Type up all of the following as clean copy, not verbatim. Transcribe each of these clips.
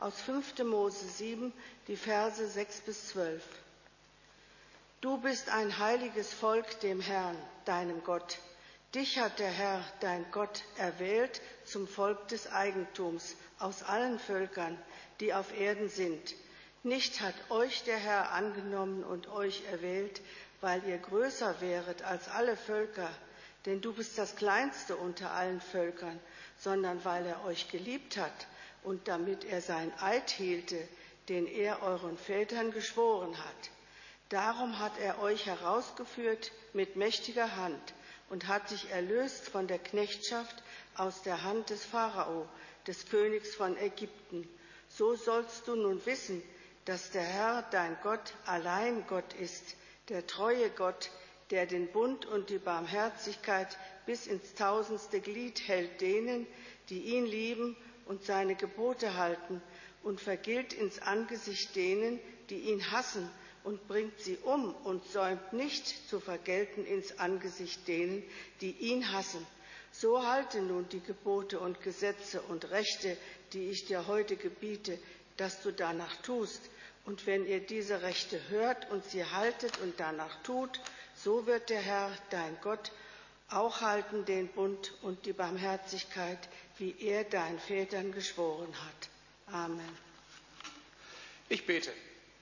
Aus 5. Mose 7, die Verse 6 bis 12. Du bist ein heiliges Volk dem Herrn, deinem Gott. Dich hat der Herr, dein Gott, erwählt zum Volk des Eigentums aus allen Völkern, die auf Erden sind. Nicht hat euch der Herr angenommen und euch erwählt, weil ihr größer wäret als alle Völker, denn du bist das Kleinste unter allen Völkern, sondern weil er euch geliebt hat und damit er seinen Eid hielte, den er euren Vätern geschworen hat. Darum hat er euch herausgeführt mit mächtiger Hand und hat dich erlöst von der Knechtschaft aus der Hand des Pharao, des Königs von Ägypten. So sollst du nun wissen, dass der Herr, dein Gott, allein Gott ist, der treue Gott, der den Bund und die Barmherzigkeit bis ins tausendste Glied hält denen, die ihn lieben und seine Gebote halten, und vergilt ins Angesicht denen, die ihn hassen, und bringt sie um und säumt nicht zu vergelten ins Angesicht denen, die ihn hassen. So halte nun die Gebote und Gesetze und Rechte, die ich dir heute gebiete, dass du danach tust. Und wenn ihr diese Rechte hört und sie haltet und danach tut, so wird der Herr, dein Gott, auch halten den Bund und die Barmherzigkeit, wie er deinen Vätern geschworen hat. Amen. Ich bete.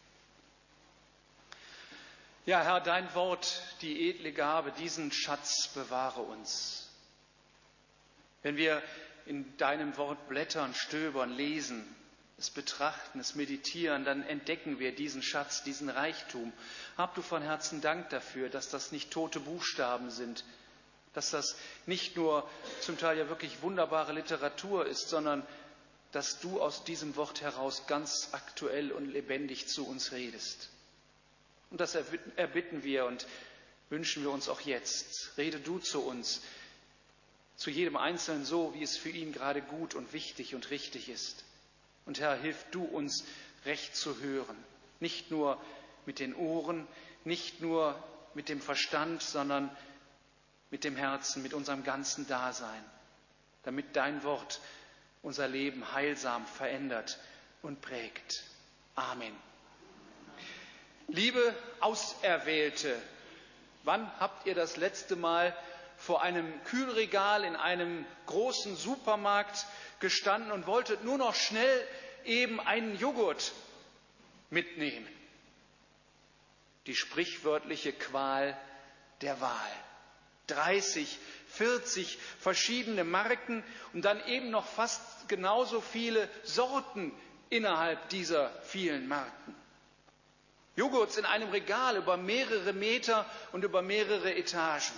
Ja, Herr, dein Wort, die edle Gabe, diesen Schatz bewahre uns. Wenn wir in deinem Wort blättern, stöbern, lesen, es betrachten, es meditieren, dann entdecken wir diesen Schatz, diesen Reichtum. Hab du von Herzen Dank dafür, dass das nicht tote Buchstaben sind, dass das nicht nur zum Teil ja wirklich wunderbare Literatur ist, sondern dass du aus diesem Wort heraus ganz aktuell und lebendig zu uns redest. Und das erbitten wir und wünschen wir uns auch jetzt. Rede du zu uns, zu jedem Einzelnen so, wie es für ihn gerade gut und wichtig und richtig ist. Und Herr, hilf du uns, recht zu hören. Nicht nur mit den Ohren, nicht nur mit dem Verstand, sondern mit dem Herzen, mit unserem ganzen Dasein, damit dein Wort unser Leben heilsam verändert und prägt. Amen. Liebe Auserwählte, wann habt ihr das letzte Mal vor einem Kühlregal in einem großen Supermarkt gestanden und wolltet nur noch schnell eben einen Joghurt mitnehmen? Die sprichwörtliche Qual der Wahl. 30, 40 verschiedene Marken und dann eben noch fast genauso viele Sorten innerhalb dieser vielen Marken. Joghurts in einem Regal über mehrere Meter und über mehrere Etagen.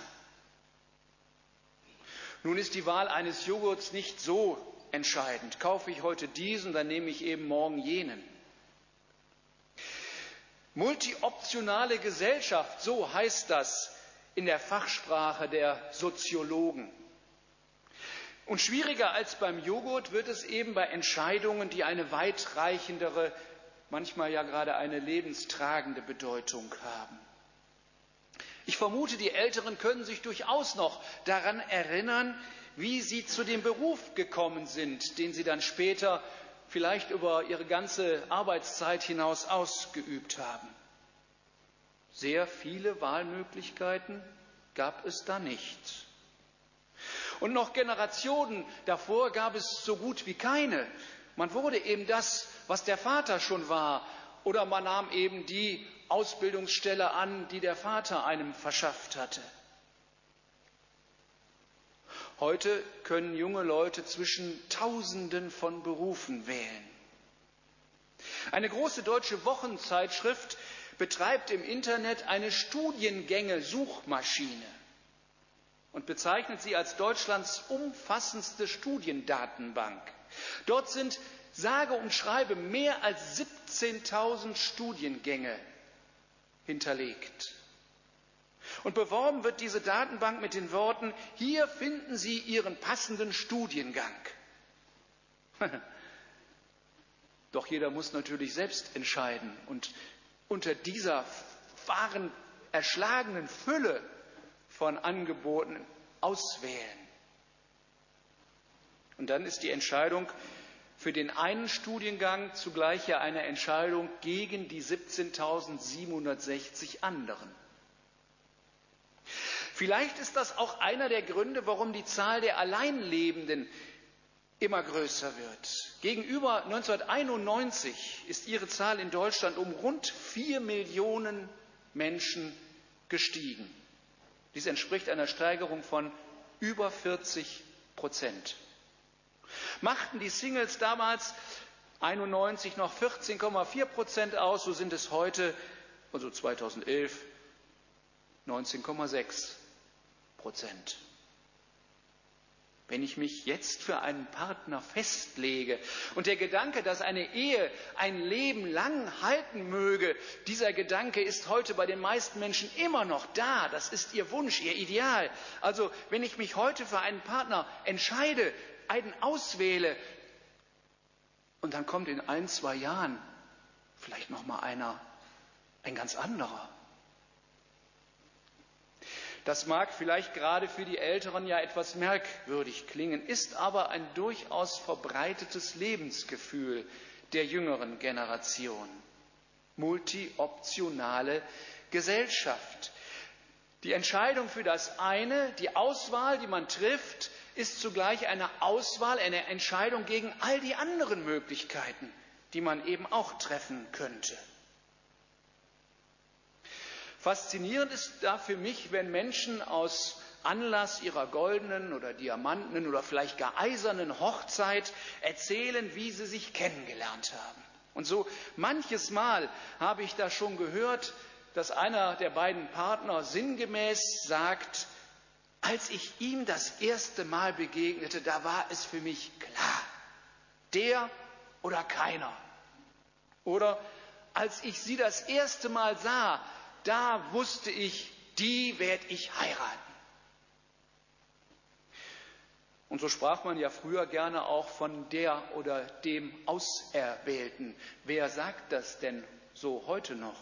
Nun ist die Wahl eines Joghurts nicht so entscheidend. Kaufe ich heute diesen, dann nehme ich eben morgen jenen. Multioptionale Gesellschaft, so heißt das in der Fachsprache der Soziologen. Und schwieriger als beim Joghurt wird es eben bei Entscheidungen, die eine weitreichendere, manchmal ja gerade eine lebenstragende Bedeutung haben. Ich vermute, die Älteren können sich durchaus noch daran erinnern, wie sie zu dem Beruf gekommen sind, den sie dann später vielleicht über ihre ganze Arbeitszeit hinaus ausgeübt haben. Sehr viele Wahlmöglichkeiten gab es da nicht. Und noch Generationen davor gab es so gut wie keine. Man wurde eben das, was der Vater schon war, oder man nahm eben die Ausbildungsstelle an, die der Vater einem verschafft hatte. Heute können junge Leute zwischen Tausenden von Berufen wählen. Eine große deutsche Wochenzeitschrift betreibt im Internet eine Studiengänge-Suchmaschine und bezeichnet sie als Deutschlands umfassendste Studiendatenbank. Dort sind sage und schreibe mehr als 17.000 Studiengänge hinterlegt. Und beworben wird diese Datenbank mit den Worten: Hier finden Sie Ihren passenden Studiengang. Doch jeder muss natürlich selbst entscheiden und unter dieser wahren, erschlagenen Fülle von Angeboten auswählen. Und dann ist die Entscheidung Für den einen Studiengang zugleich ja eine Entscheidung gegen die 17.760 anderen. Vielleicht ist das auch einer der Gründe, warum die Zahl der Alleinlebenden immer größer wird. Gegenüber 1991 ist ihre Zahl in Deutschland um rund 4 Millionen Menschen gestiegen. Dies entspricht einer Steigerung von über 40%. Machten die Singles damals 91 noch 14,4% aus, so sind es heute, also 2011, 19,6%. Wenn ich mich jetzt für einen Partner festlege und der Gedanke, dass eine Ehe ein Leben lang halten möge, dieser Gedanke ist heute bei den meisten Menschen immer noch da. Das ist ihr Wunsch, ihr Ideal. Also wenn ich mich heute für einen Partner entscheide, einen auswähle und dann kommt in 1, 2 Jahren vielleicht noch mal ein ganz anderer. Das mag vielleicht gerade für die Älteren ja etwas merkwürdig klingen, ist aber ein durchaus verbreitetes Lebensgefühl der jüngeren Generation. Multioptionale Gesellschaft. Die Entscheidung für das eine, die Auswahl, die man trifft, ist zugleich eine Auswahl, eine Entscheidung gegen all die anderen Möglichkeiten, die man eben auch treffen könnte. Faszinierend ist da für mich, wenn Menschen aus Anlass ihrer goldenen oder diamantenen oder vielleicht gar eisernen Hochzeit erzählen, wie sie sich kennengelernt haben. Und so manches Mal habe ich da schon gehört, dass einer der beiden Partner sinngemäß sagt, als ich ihm das erste Mal begegnete, da war es für mich klar, der oder keiner. Oder als ich sie das erste Mal sah, da wusste ich, die werde ich heiraten. Und so sprach man ja früher gerne auch von der oder dem Auserwählten. Wer sagt das denn so heute noch?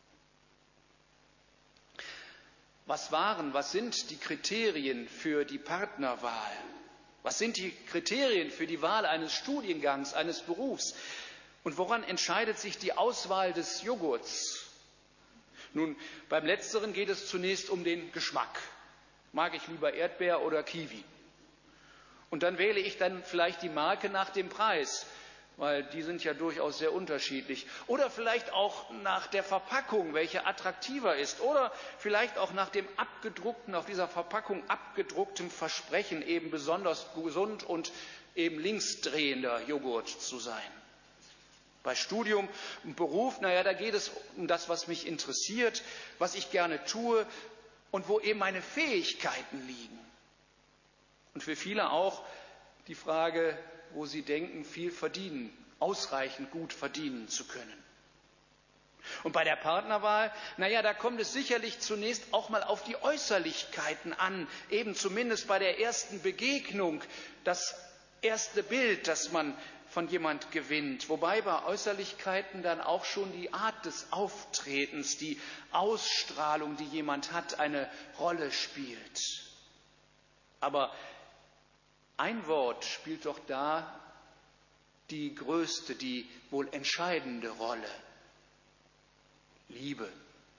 Was sind die Kriterien für die Partnerwahl? Was sind die Kriterien für die Wahl eines Studiengangs, eines Berufs? Und woran entscheidet sich die Auswahl des Joghurts? Nun, beim Letzteren geht es zunächst um den Geschmack. Mag ich lieber Erdbeer oder Kiwi? Und dann wähle ich dann vielleicht die Marke nach dem Preis, weil die sind ja durchaus sehr unterschiedlich. Oder vielleicht auch nach der Verpackung, welche attraktiver ist. Oder vielleicht auch nach dem abgedruckten, auf dieser Verpackung abgedruckten Versprechen, eben besonders gesund und eben linksdrehender Joghurt zu sein. Bei Studium und Beruf, da geht es um das, was mich interessiert, was ich gerne tue und wo eben meine Fähigkeiten liegen. Und für viele auch die Frage, wo sie denken, viel verdienen, ausreichend gut verdienen zu können. Und bei der Partnerwahl, da kommt es sicherlich zunächst auch mal auf die Äußerlichkeiten an, eben zumindest bei der ersten Begegnung, das erste Bild, das man von jemand gewinnt, wobei bei Äußerlichkeiten dann auch schon die Art des Auftretens, die Ausstrahlung, die jemand hat, eine Rolle spielt. Aber ein Wort spielt doch da die größte, die wohl entscheidende Rolle: Liebe.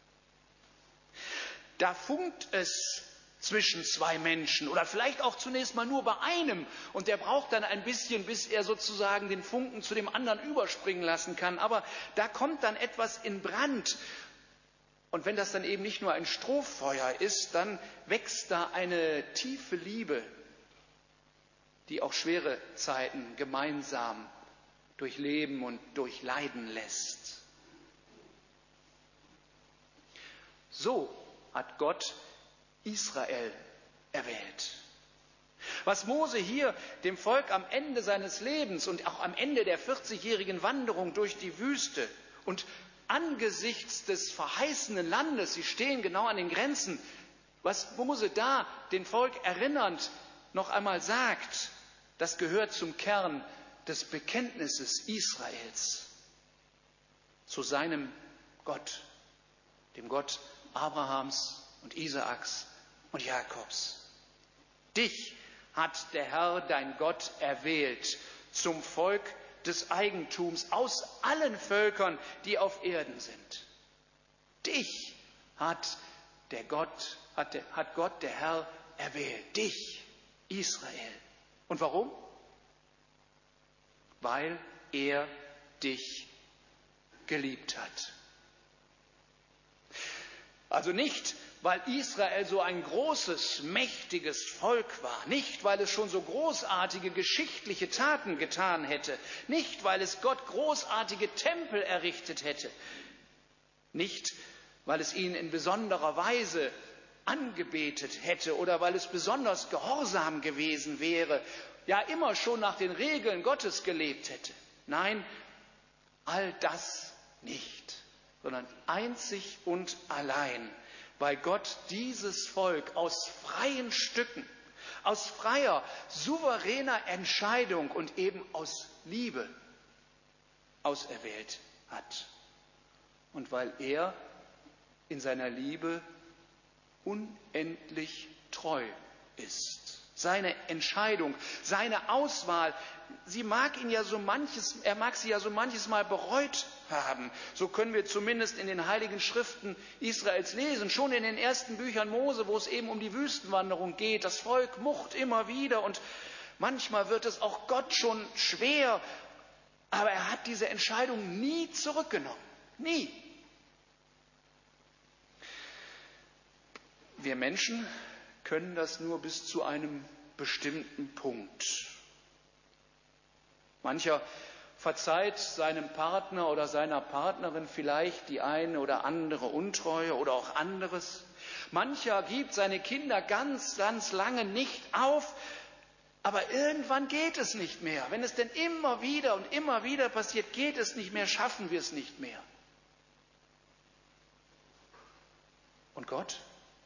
Da funkt es zwischen zwei Menschen oder vielleicht auch zunächst mal nur bei einem und der braucht dann ein bisschen, bis er sozusagen den Funken zu dem anderen überspringen lassen kann. Aber da kommt dann etwas in Brand und wenn das dann eben nicht nur ein Strohfeuer ist, dann wächst da eine tiefe Liebe, die auch schwere Zeiten gemeinsam durchleben und durchleiden lässt. So hat Gott Israel erwählt. Was Mose hier dem Volk am Ende seines Lebens und auch am Ende der 40-jährigen Wanderung durch die Wüste und angesichts des verheißenen Landes, sie stehen genau an den Grenzen, was Mose da den Volk erinnernd noch einmal sagt, das gehört zum Kern des Bekenntnisses Israels zu seinem Gott, dem Gott Abrahams und Isaaks und Jakobs. Dich hat der Herr, dein Gott, erwählt zum Volk des Eigentums aus allen Völkern, die auf Erden sind. Dich hat Gott, der Herr, erwählt. Dich, Israel. Und warum? Weil er dich geliebt hat. Also nicht, weil Israel so ein großes, mächtiges Volk war, nicht, weil es schon so großartige geschichtliche Taten getan hätte, nicht, weil es Gott großartige Tempel errichtet hätte, nicht, weil es ihn in besonderer Weise angebetet hätte oder weil es besonders gehorsam gewesen wäre, ja immer schon nach den Regeln Gottes gelebt hätte. Nein, all das nicht, sondern einzig und allein, weil Gott dieses Volk aus freien Stücken, aus freier, souveräner Entscheidung und eben aus Liebe auserwählt hat. Und weil er in seiner Liebe unendlich treu ist. Seine Entscheidung, seine Auswahl, er mag sie ja so manches Mal bereut haben. So können wir zumindest in den heiligen Schriften Israels lesen, schon in den ersten Büchern Mose, wo es eben um die Wüstenwanderung geht. Das Volk murrt immer wieder und manchmal wird es auch Gott schon schwer, aber er hat diese Entscheidung nie zurückgenommen. Nie. Wir Menschen können das nur bis zu einem bestimmten Punkt. Mancher verzeiht seinem Partner oder seiner Partnerin vielleicht die eine oder andere Untreue oder auch anderes. Mancher gibt seine Kinder ganz, ganz lange nicht auf, aber irgendwann geht es nicht mehr. Wenn es denn immer wieder passiert, geht es nicht mehr, schaffen wir es nicht mehr. Und Gott?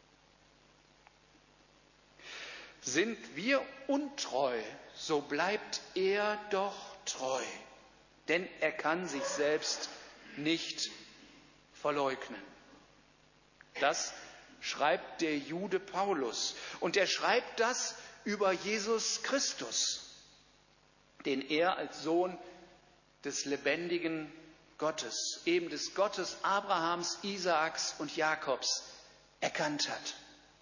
Sind wir untreu, so bleibt er doch treu, denn er kann sich selbst nicht verleugnen. Das schreibt der Jude Paulus und er schreibt das über Jesus Christus, den er als Sohn des lebendigen Gottes, eben des Gottes Abrahams, Isaaks und Jakobs, erkannt hat.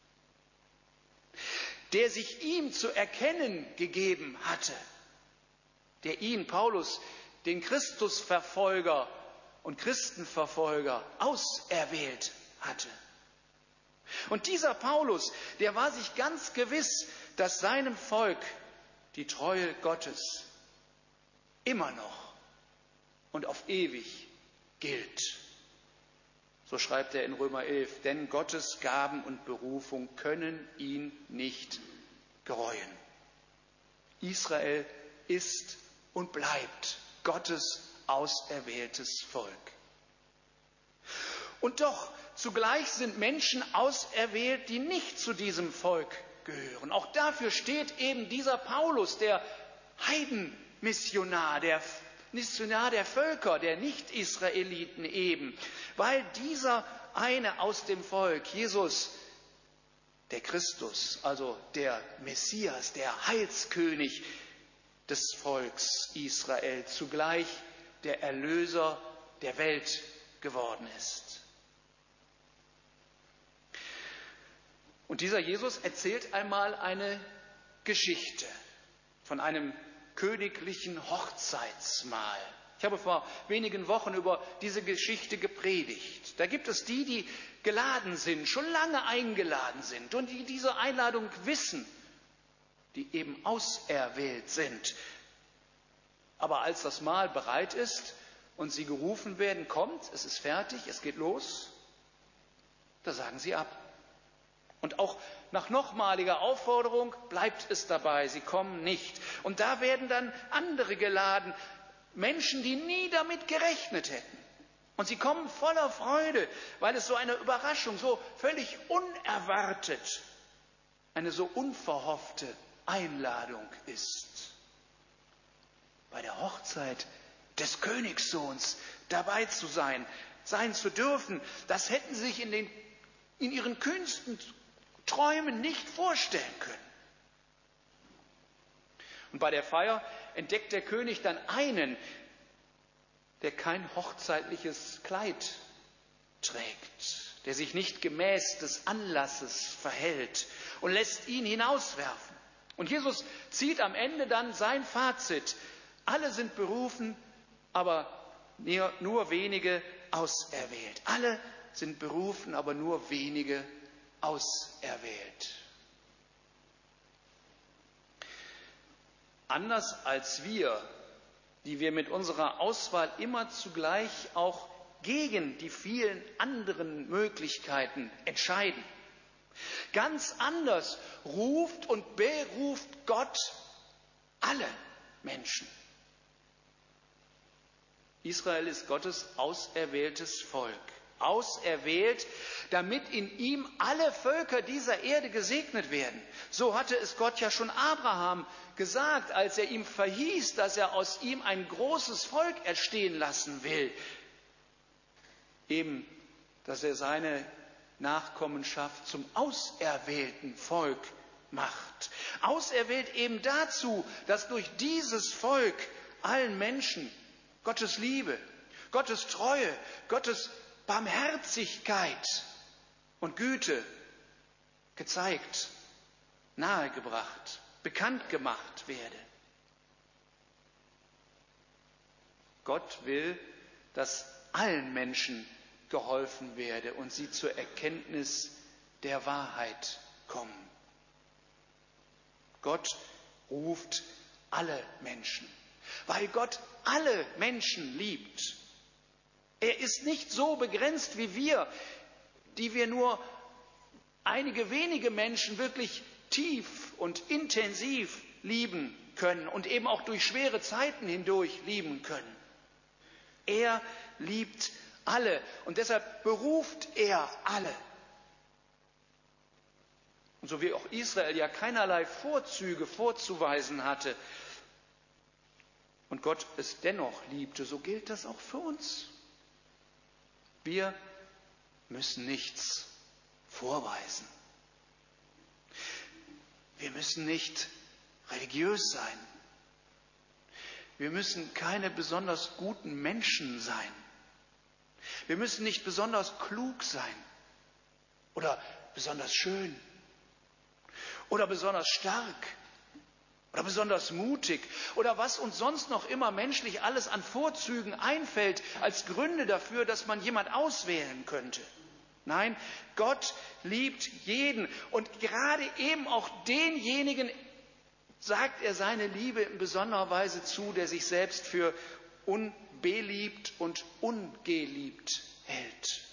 Der sich ihm zu erkennen gegeben hatte, der ihn, Paulus, den Christusverfolger und Christenverfolger, auserwählt hatte. Und dieser Paulus, der war sich ganz gewiss, dass seinem Volk die Treue Gottes immer noch und auf ewig gilt. So schreibt er in Römer 11, denn Gottes Gaben und Berufung können ihn nicht gereuen. Israel ist und bleibt Gottes auserwähltes Volk. Und doch zugleich sind Menschen auserwählt, die nicht zu diesem Volk gehören. Auch dafür steht eben dieser Paulus, der Heidenmissionar, der Missionar der Völker, der Nicht-Israeliten eben, weil dieser eine aus dem Volk, Jesus, der Christus, also der Messias, der Heilskönig des Volks Israel, zugleich der Erlöser der Welt geworden ist. Und dieser Jesus erzählt einmal eine Geschichte von einem königlichen Hochzeitsmahl. Ich habe vor wenigen Wochen über diese Geschichte gepredigt. Da gibt es die, die geladen sind, schon lange eingeladen sind und die diese Einladung wissen, die eben auserwählt sind. Aber als das Mahl bereit ist und sie gerufen werden, kommt, es ist fertig, es geht los, da sagen sie ab. Und auch nach nochmaliger Aufforderung bleibt es dabei, sie kommen nicht. Und da werden dann andere geladen, Menschen, die nie damit gerechnet hätten. Und sie kommen voller Freude, weil es so eine Überraschung, so völlig unerwartet, eine so unverhoffte Einladung ist. Bei der Hochzeit des Königssohns dabei zu sein zu dürfen, das hätten sie sich in ihren kühnsten Träumen nicht vorstellen können. Und bei der Feier entdeckt der König dann einen, der kein hochzeitliches Kleid trägt, der sich nicht gemäß des Anlasses verhält und lässt ihn hinauswerfen. Und Jesus zieht am Ende dann sein Fazit. Alle sind berufen, aber nur wenige auserwählt. Alle sind berufen, aber nur wenige auserwählt. Anders als wir, die wir mit unserer Auswahl immer zugleich auch gegen die vielen anderen Möglichkeiten entscheiden. Ganz anders ruft und beruft Gott alle Menschen. Israel ist Gottes auserwähltes Volk. Auserwählt, damit in ihm alle Völker dieser Erde gesegnet werden. So hatte es Gott ja schon Abraham gesagt, als er ihm verhieß, dass er aus ihm ein großes Volk erstehen lassen will. Eben, dass er seine Nachkommenschaft zum auserwählten Volk macht. Auserwählt eben dazu, dass durch dieses Volk allen Menschen Gottes Liebe, Gottes Treue, Gottes Barmherzigkeit und Güte gezeigt, nahegebracht, bekannt gemacht werde. Gott will, dass allen Menschen geholfen werde und sie zur Erkenntnis der Wahrheit kommen. Gott ruft alle Menschen, weil Gott alle Menschen liebt. Er ist nicht so begrenzt wie wir, die wir nur einige wenige Menschen wirklich tief und intensiv lieben können und eben auch durch schwere Zeiten hindurch lieben können. Er liebt alle und deshalb beruft er alle. Und so wie auch Israel ja keinerlei Vorzüge vorzuweisen hatte und Gott es dennoch liebte, so gilt das auch für uns. Wir müssen nichts vorweisen. Wir müssen nicht religiös sein. Wir müssen keine besonders guten Menschen sein. Wir müssen nicht besonders klug sein oder besonders schön oder besonders stark oder besonders mutig oder was uns sonst noch immer menschlich alles an Vorzügen einfällt als Gründe dafür, dass man jemand auswählen könnte. Nein, Gott liebt jeden und gerade eben auch denjenigen sagt er seine Liebe in besonderer Weise zu, der sich selbst für unbeliebt und ungeliebt hält.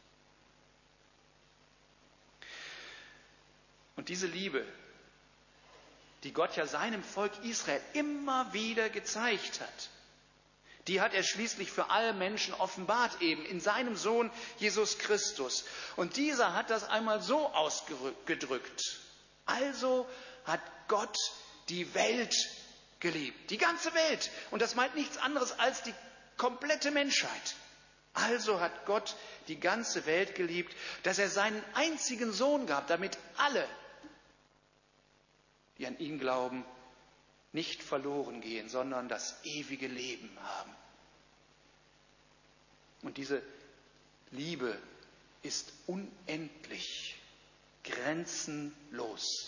Und diese Liebe, die Gott ja seinem Volk Israel immer wieder gezeigt hat, die hat er schließlich für alle Menschen offenbart, eben in seinem Sohn Jesus Christus. Und dieser hat das einmal so ausgedrückt. Also hat Gott die Welt geliebt, die ganze Welt. Und das meint nichts anderes als die komplette Menschheit. Also hat Gott die ganze Welt geliebt, dass er seinen einzigen Sohn gab, damit alle, die an ihn glauben, nicht verloren gehen, sondern das ewige Leben haben. Und diese Liebe ist unendlich, grenzenlos.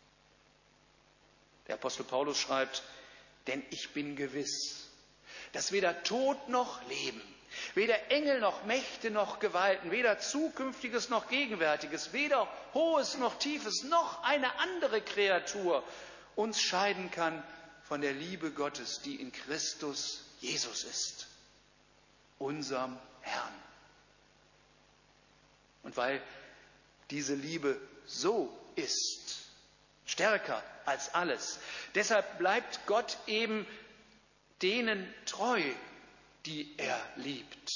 Der Apostel Paulus schreibt, denn ich bin gewiss, dass weder Tod noch Leben, weder Engel noch Mächte noch Gewalten, weder Zukünftiges noch Gegenwärtiges, weder Hohes noch Tiefes, noch eine andere Kreatur uns scheiden kann von der Liebe Gottes, die in Christus Jesus ist, unserem Herrn. Und weil diese Liebe so ist, stärker als alles, deshalb bleibt Gott eben denen treu, die er liebt.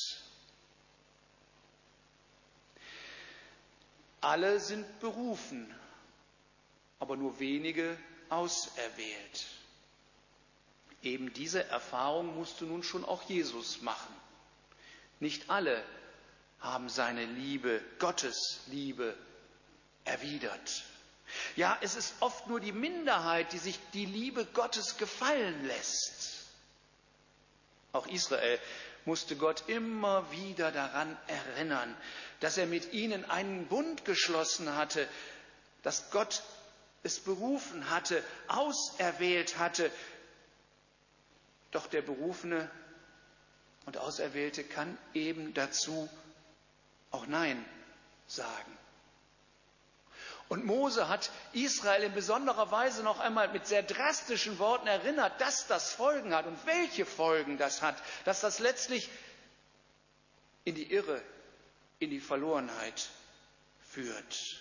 Alle sind berufen, aber nur wenige auserwählt. Eben diese Erfahrung musste nun schon auch Jesus machen. Nicht alle haben seine Liebe, Gottes Liebe, erwidert. Ja, es ist oft nur die Minderheit, die sich die Liebe Gottes gefallen lässt. Auch Israel musste Gott immer wieder daran erinnern, dass er mit ihnen einen Bund geschlossen hatte, dass Gott es berufen hatte, auserwählt hatte. Doch der Berufene und Auserwählte kann eben dazu auch Nein sagen. Und Mose hat Israel in besonderer Weise noch einmal mit sehr drastischen Worten erinnert, dass das Folgen hat und welche Folgen das hat, dass das letztlich in die Irre, in die Verlorenheit führt.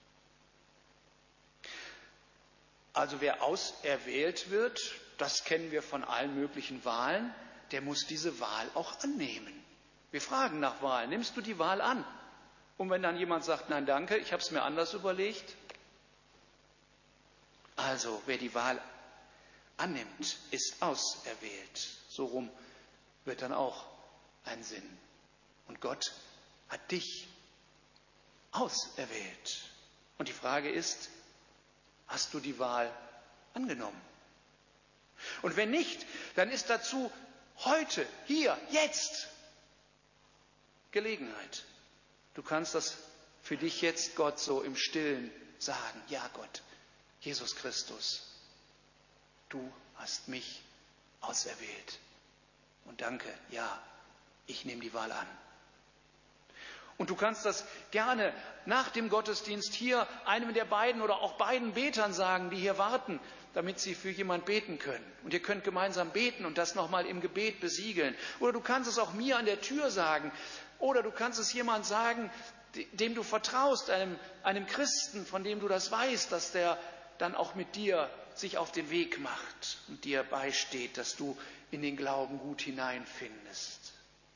Also wer auserwählt wird, das kennen wir von allen möglichen Wahlen, der muss diese Wahl auch annehmen. Wir fragen nach Wahl. Nimmst du die Wahl an? Und wenn dann jemand sagt, nein, danke, ich habe es mir anders überlegt. Also, wer die Wahl annimmt, ist auserwählt. So rum wird dann auch ein Sinn. Und Gott hat dich auserwählt. Und die Frage ist, hast du die Wahl angenommen? Und wenn nicht, dann ist dazu heute, hier, jetzt Gelegenheit. Du kannst das für dich jetzt Gott so im Stillen sagen. Ja, Gott, Jesus Christus, du hast mich auserwählt. Und danke, ja, ich nehme die Wahl an. Und du kannst das gerne nach dem Gottesdienst hier einem der beiden oder auch beiden Betern sagen, die hier warten, damit sie für jemand beten können. Und ihr könnt gemeinsam beten und das nochmal im Gebet besiegeln. Oder du kannst es auch mir an der Tür sagen. Oder du kannst es jemand sagen, dem du vertraust, einem Christen, von dem du das weißt, dass der dann auch mit dir sich auf den Weg macht und dir beisteht, dass du in den Glauben gut hineinfindest.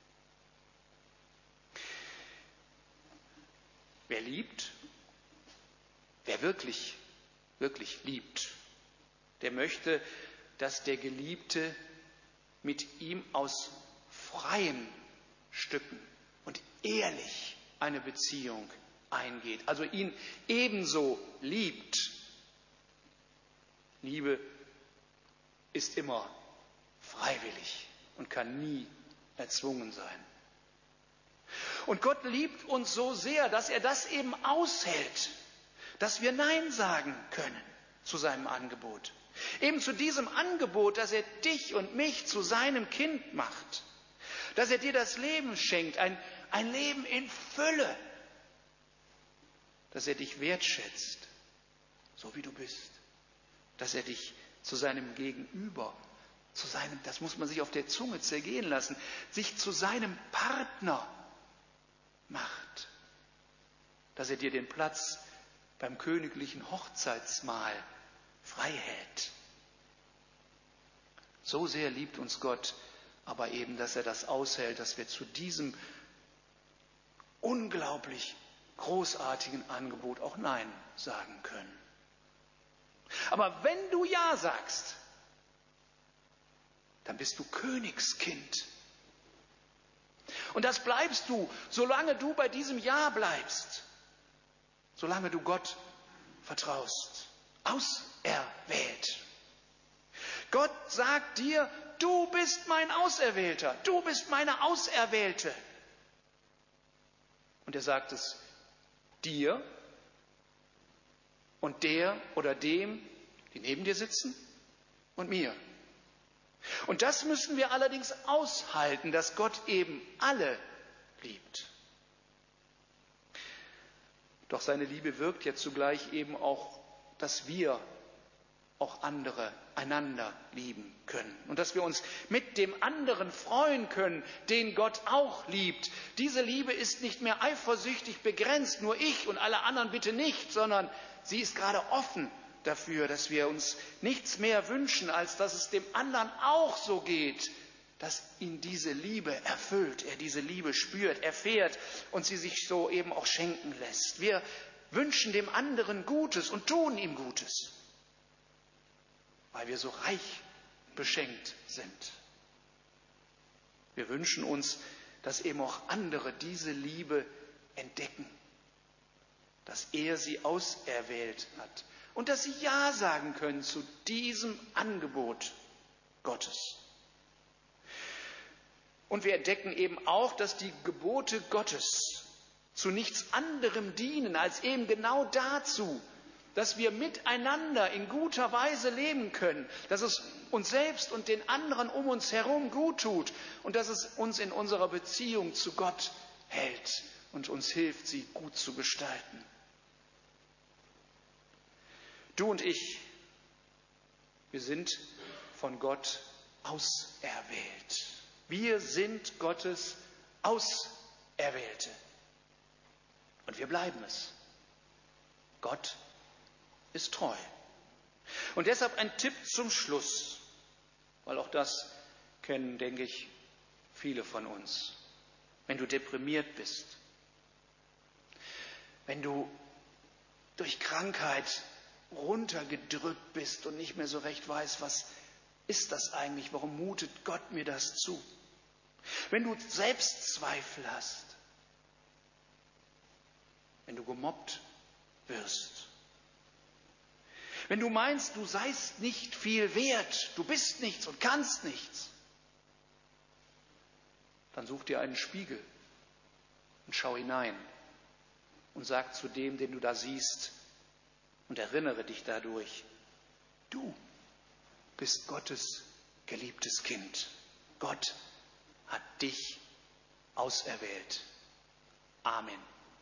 Wer liebt, wer wirklich, wirklich liebt, der möchte, dass der Geliebte mit ihm aus freien Stücken und ehrlich eine Beziehung eingeht, also ihn ebenso liebt. Liebe ist immer freiwillig und kann nie erzwungen sein. Und Gott liebt uns so sehr, dass er das eben aushält, dass wir Nein sagen können zu seinem Angebot. Eben zu diesem Angebot, dass er dich und mich zu seinem Kind macht, dass er dir das Leben schenkt, ein Leben in Fülle, dass er dich wertschätzt, so wie du bist, dass er dich zu seinem Gegenüber, das muss man sich auf der Zunge zergehen lassen, sich zu seinem Partner macht, dass er dir den Platz beim königlichen Hochzeitsmahl frei hält. So sehr liebt uns Gott, aber eben, dass er das aushält, dass wir zu diesem unglaublich großartigen Angebot auch Nein sagen können. Aber wenn du Ja sagst, dann bist du Königskind. Und das bleibst du, solange du bei diesem Ja bleibst, solange du Gott vertraust. Auserwählt. Gott sagt dir, du bist mein Auserwählter, du bist meine Auserwählte. Und er sagt es dir und der oder dem, die neben dir sitzen, und mir. Und das müssen wir allerdings aushalten, dass Gott eben alle liebt. Doch seine Liebe wirkt ja zugleich eben auch, dass wir auch andere einander lieben können und dass wir uns mit dem anderen freuen können, den Gott auch liebt. Diese Liebe ist nicht mehr eifersüchtig begrenzt, nur ich und alle anderen bitte nicht, sondern sie ist gerade offen dafür, dass wir uns nichts mehr wünschen, als dass es dem anderen auch so geht, dass ihn diese Liebe erfüllt, er diese Liebe spürt, erfährt und sie sich so eben auch schenken lässt. Wir wünschen dem anderen Gutes und tun ihm Gutes, weil wir so reich beschenkt sind. Wir wünschen uns, dass eben auch andere diese Liebe entdecken dass er sie auserwählt hat und dass sie Ja sagen können zu diesem Angebot Gottes. Und wir entdecken eben auch, dass die Gebote Gottes zu nichts anderem dienen als eben genau dazu, dass wir miteinander in guter Weise leben können, dass es uns selbst und den anderen um uns herum gut tut und dass es uns in unserer Beziehung zu Gott hält und uns hilft, sie gut zu gestalten. Du und ich, wir sind von Gott auserwählt. Wir sind Gottes Auserwählte. Und wir bleiben es. Gott ist treu. Und deshalb ein Tipp zum Schluss, weil auch das kennen, denke ich, viele von uns. Wenn du deprimiert bist, wenn du durch Krankheit runtergedrückt bist und nicht mehr so recht weißt, was ist das eigentlich, warum mutet Gott mir das zu? Wenn du Selbstzweifel hast, wenn du gemobbt wirst, wenn du meinst, du seist nicht viel wert, du bist nichts und kannst nichts, dann such dir einen Spiegel und schau hinein und sag zu dem, den du da siehst, und erinnere dich dadurch, du bist Gottes geliebtes Kind. Gott hat dich auserwählt. Amen.